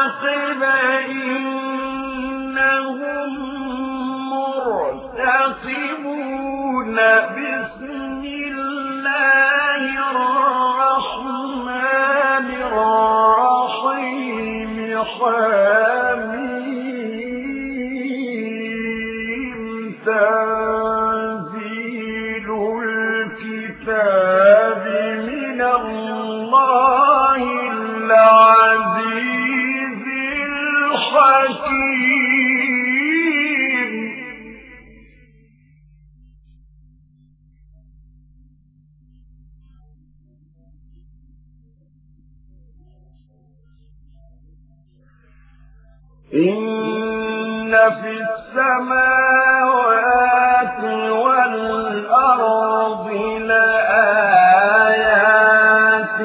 فارتقب إنهم مرتقبون بسم الله الرحمن الرحيم حميم تنزيل الكتاب من الله العزيز الحكيم إن في السماوات والأرض لآيات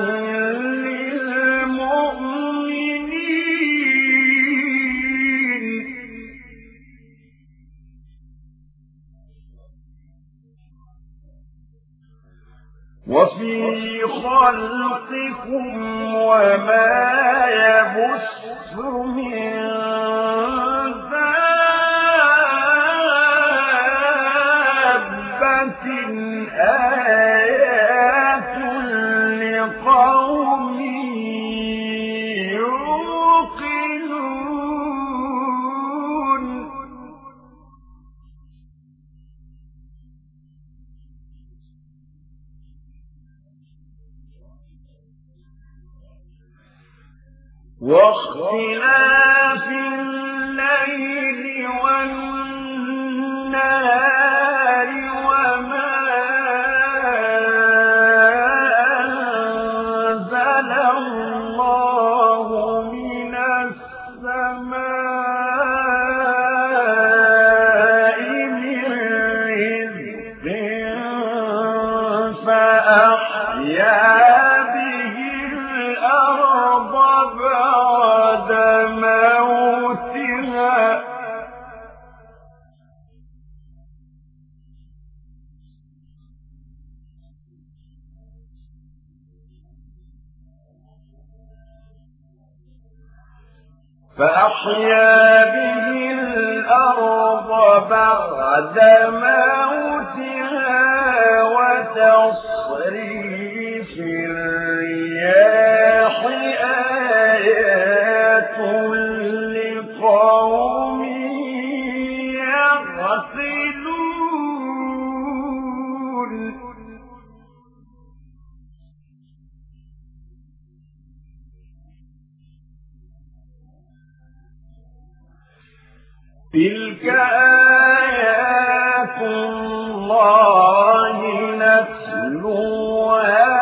للمؤمنين وفي خلقكم وما يبث من دابة آيات لقوم يوقنون واختلاف الليل والنهار وما أنزل الله من السماء من رزق فأحيا به الأرض بعد موتها وتصريف الرياح آيات لقوم يعقلون تلك آيات الله نتلوها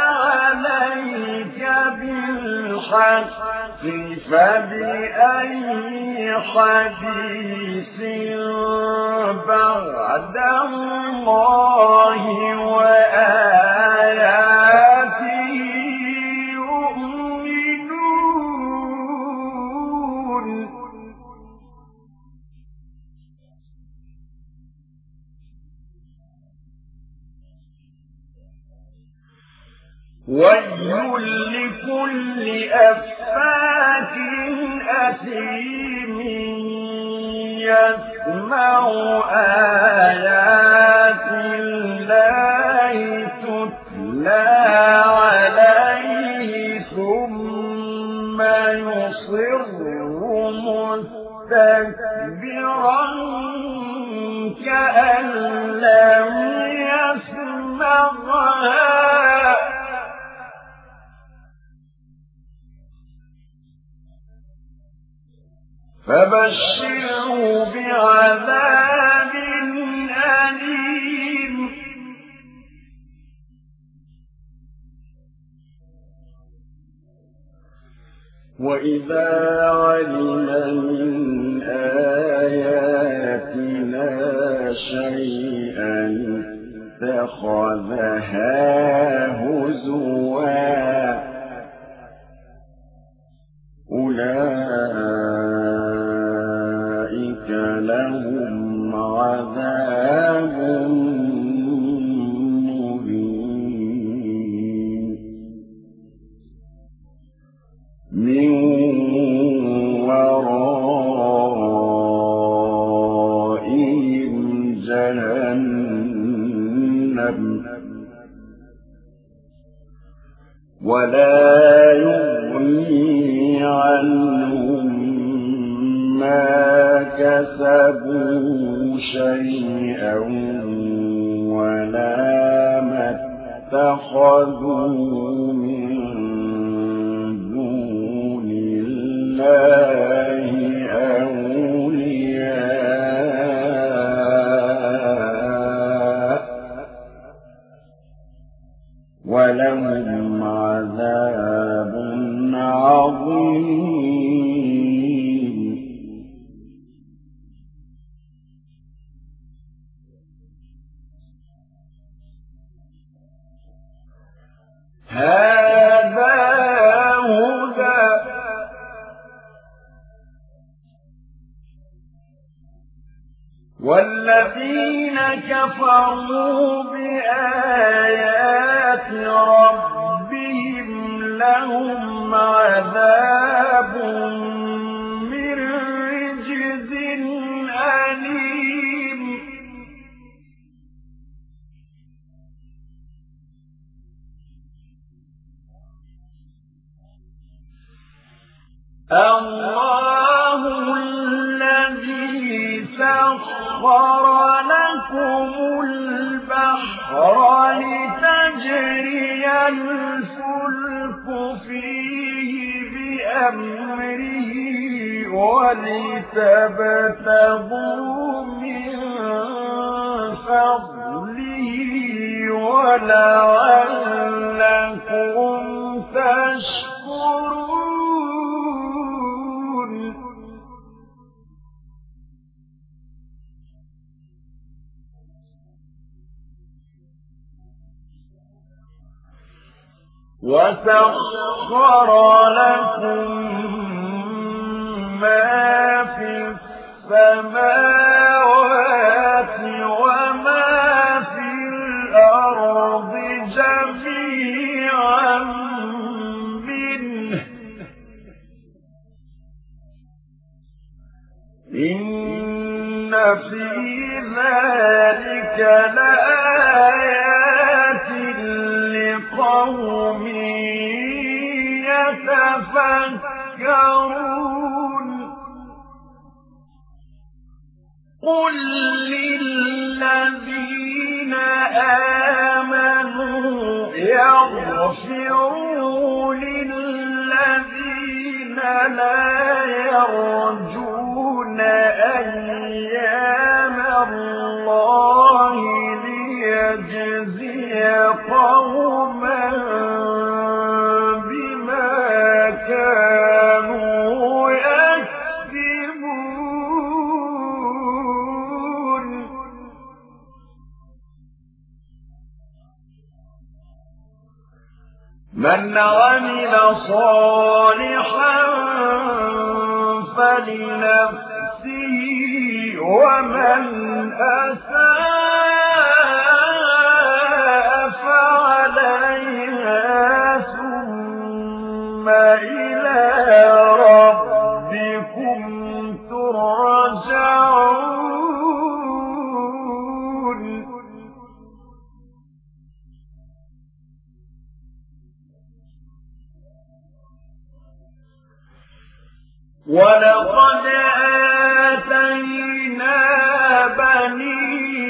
عليك بالحق فبأي حديث بعد الله وآياته يؤمنون ويل لكل أفاك أثيم يسمع آيات الله تتلى عليه ثم يصر مستكبرا كأن لم يسمعها فبشره بعذاب أليم وإذا علم من آياتنا شيئا اتخذها هزوا أولئك لهم عذاب مهين من ولا يغني عنهم ما كسبوا شيئا ولا ما اتخذوا من دون الله أولياء ولهم عذاب عظيم. هذا هدى والذين كفروا بآيات ربهم لهم عذاب من رجز أليم. الله الذي سخر لكم البحر لتجري الفلك فيه بأمره ولتبتغوا من فضله ولعلكم تشكرون. وسخر لكم ما في السماوات وما في الأرض جميعا منه إن في ذلك لآيات لقوم يتفكرون. قل للذين آمنوا يغفروا للذين لا يرجون أيام الله ليجزي قوما بما كانوا يكسبون. من عمل صالحا فلنفسه ومن أساء فعليها ثم إلى ربكم ترجعون. ولقد آتينا بني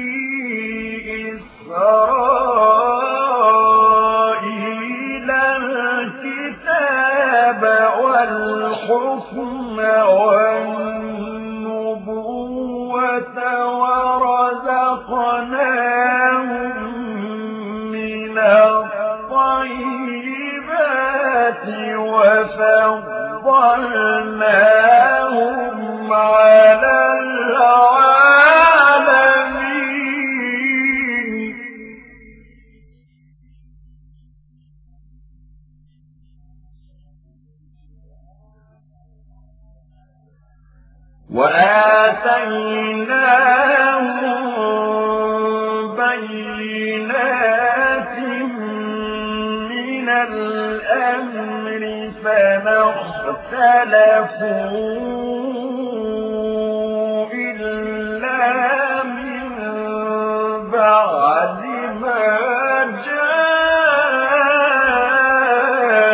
إسرائيل الكتاب والحكم والنبوة ورزقناهم من الطيبات وفضلناهم على العالمين. وآتيناهم بينات من الأمر فما اختلفوا إلا من بعد ما جاءهم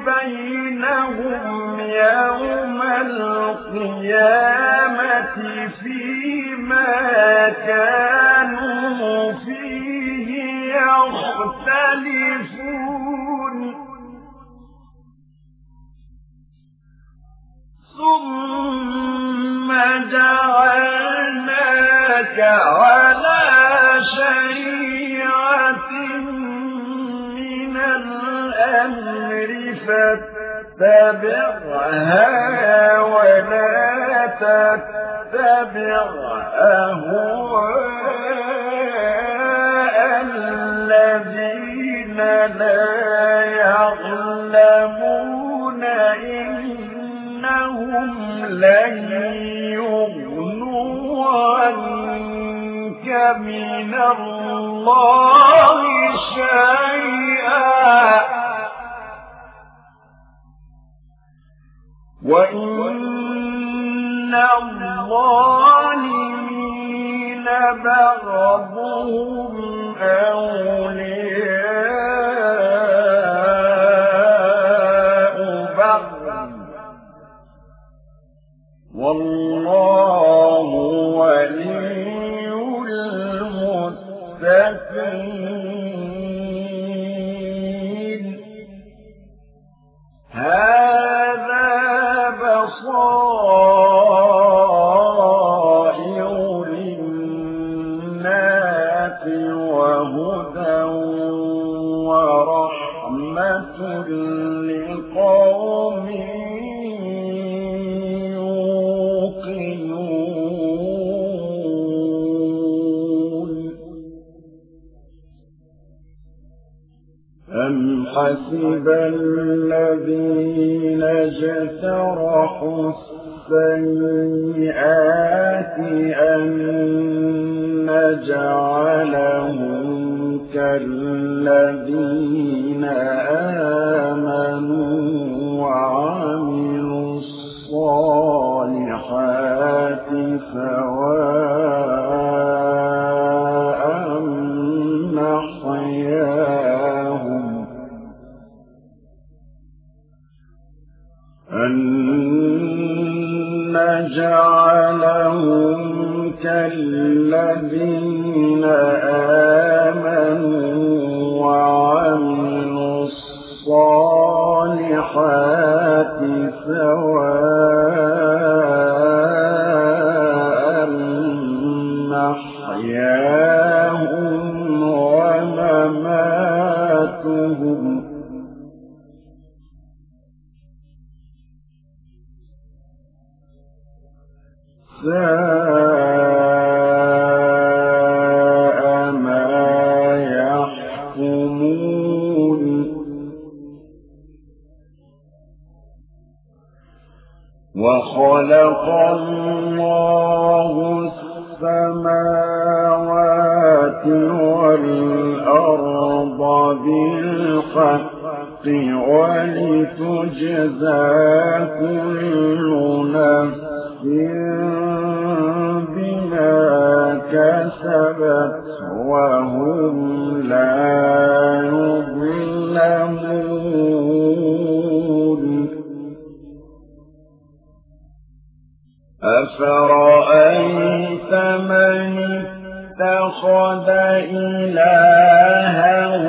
بينهم يوم القيامة فيما كانوا فيه يختلفون ثم جعلناك على شريعة من الأمر فاتبعها ولا تتبع أهواء الذين لا يعلمون إنهم لن يغنوا عنك من الله شيئا وإن الظالمين بعضهم أولياء بعض والله ولي المتقين هذا بصائر للناس وهدى ورحمة لقوم أم حسب الذين اجترحوا السيئات أن نجعلهم كالذين آمنوا وعملوا الصالحات سواء محياهم أن نجعلهم كالذين آمنوا وعملوا الصالحات سواء محياهم ومماتهم ساء ما يحكمون وخلق الله السماوات والأرض بالحق ولتجزى كل نفس بما كسبت وهم لا يظلمون أفرأيت من اتخذ إلهه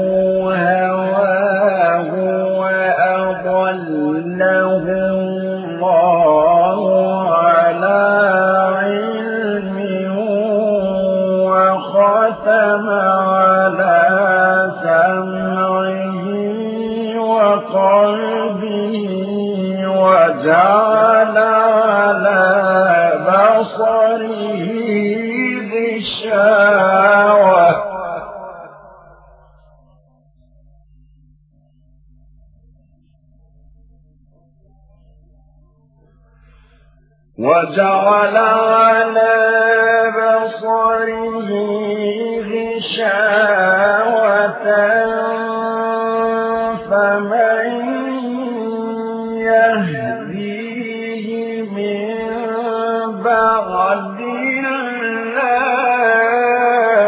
هواه وأضله الله على علم وختم على سمعه وقلبه وجعل على بصره غشاوة وجعل على بصره غشاوة فمن يهديه من بعد الله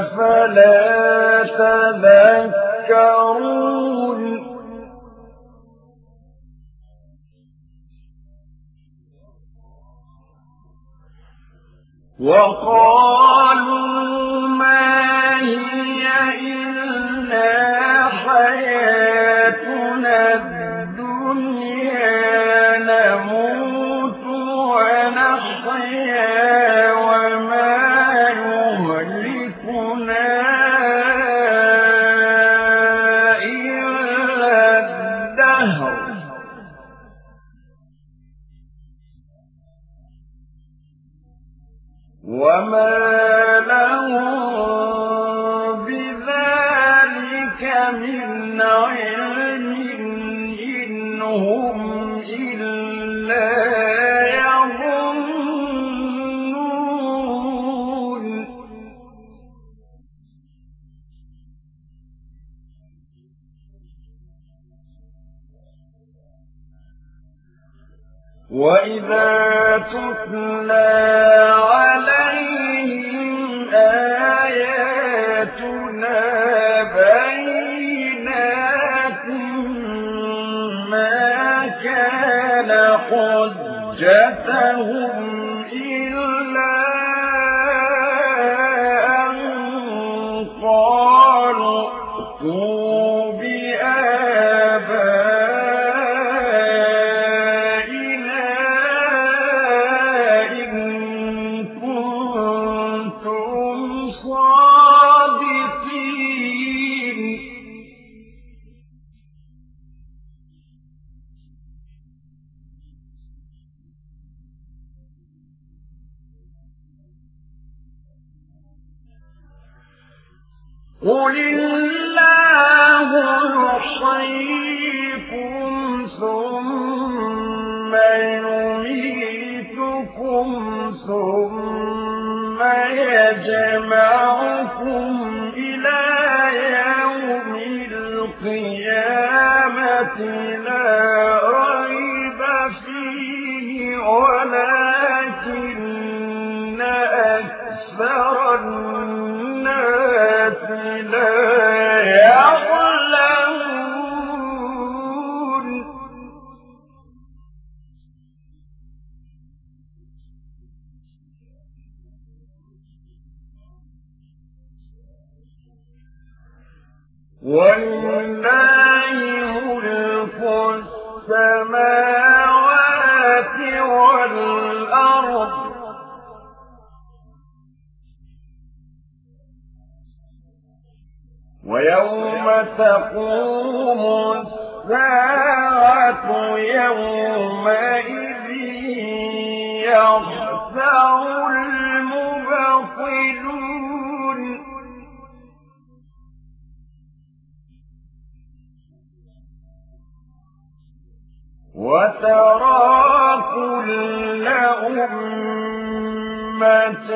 أفلا تذكرون وقالوا ما هي إلا حياتنا الدنيا نموت ونحيا وما يهلكنا إلا الدهر وما لهم بذلك من علم إن هم إلا يظنون وإذا تتلى عليهم آياتنا بينات ما كان حجتهم إلا أن قالوا ائتوا بآبائنا إن كنتم صادقين قل الله يحييكم ثم يميتكم ثم يجمعكم إلى يوم القيامة لا ريب فيه ولكن أكثر الناس لا يعلمون ولله ملك السماوات والأرض ويوم تقوم الساعة يومئذ يخسر المبطلون وترى كل أمة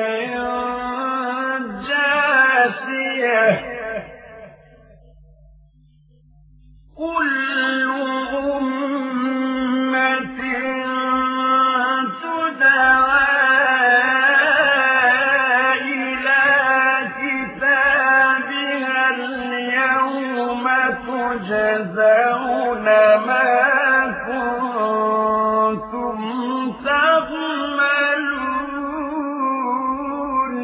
جاثية كل أمة تدعى إلى كتابها اليوم تجزون ما كنتم تعملون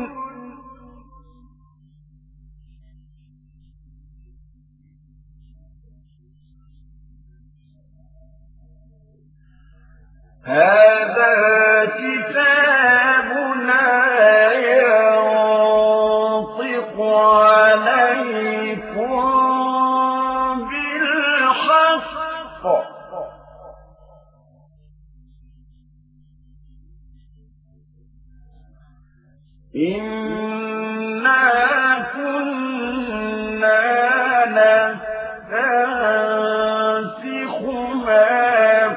هذا كتابنا ينطق عليكم بالحق إنا كنا نستنسخ ما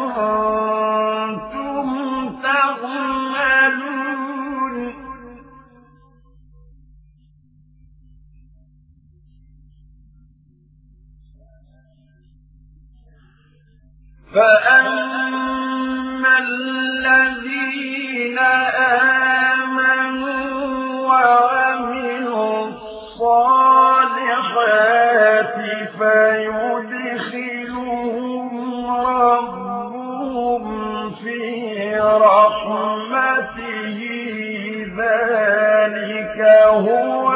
كنتم تعملون فأما الذين آمنوا وعملوا الصالحات فيدخلهم ربهم في رحمته ذلك هو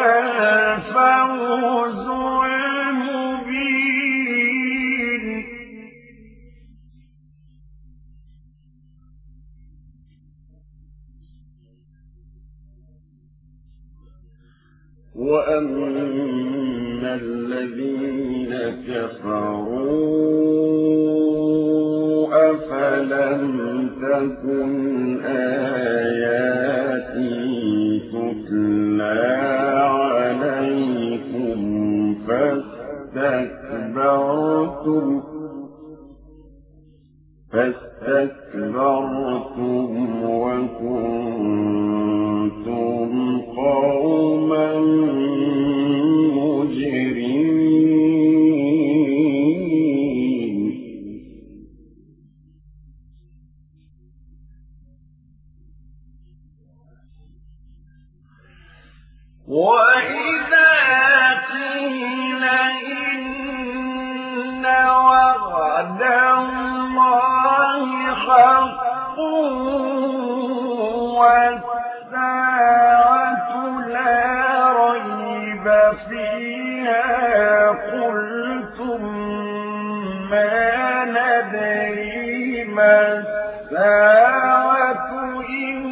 الفوز المبين. وأما الذين كفروا أفلم تكن آياتي تتلى عليكم فاستكبرتم وكنتم قوما مجرمين. وإذا قيل إن وعد الله حق والساعة لا ريب فيها قلتم ما ندري ما الساعة إن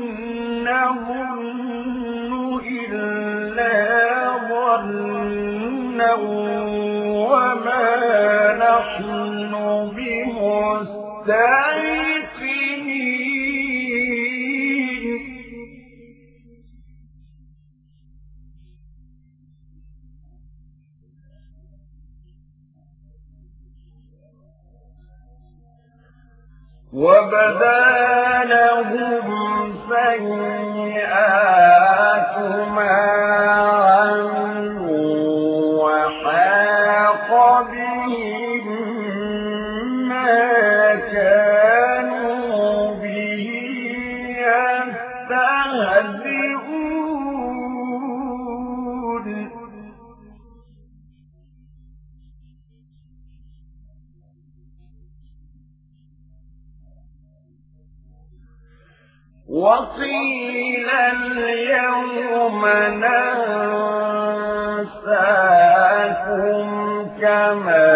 نظن إلا ظنا وما نحن بمستيقنين. وبدا لهم سيئات ما عملوا وحاق بهم ما كانوا به يستهزئون. وقيل اليوم ننساكم كما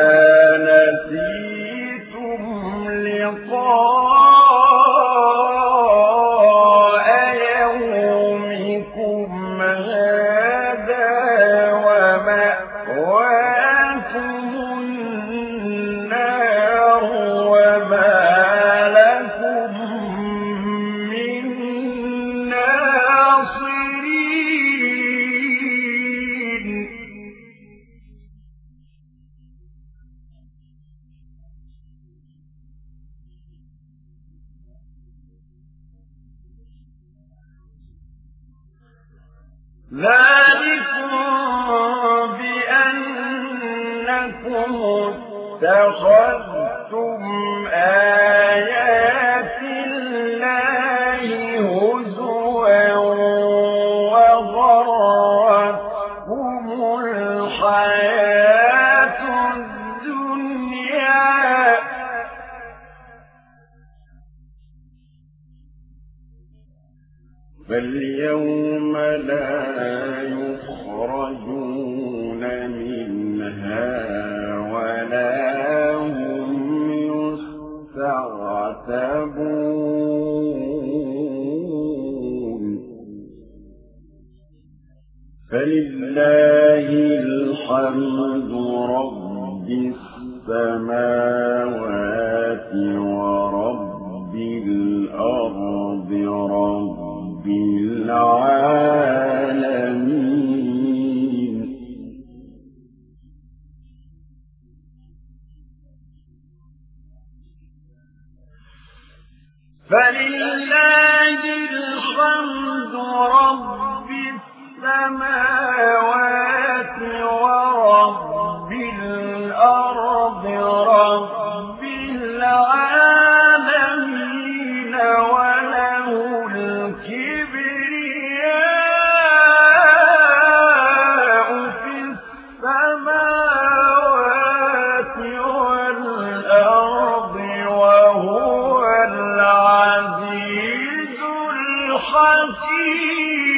نسيتم لقاء يومكم هذا ومأواكم النار وما لكم من ناصرين. ذلكم بأنكم اتخذتم آيات الله هزوا وغرتكم الحياة الدنيا فاليوم لا يخرجون منها ولا هم يستعتبون. فلله الحمد رب السماوات ورب الأرض رب العالمين. فلله الحمد رب السماوات ورب الأرض رب العالمين وله الكبرياء الرحيم.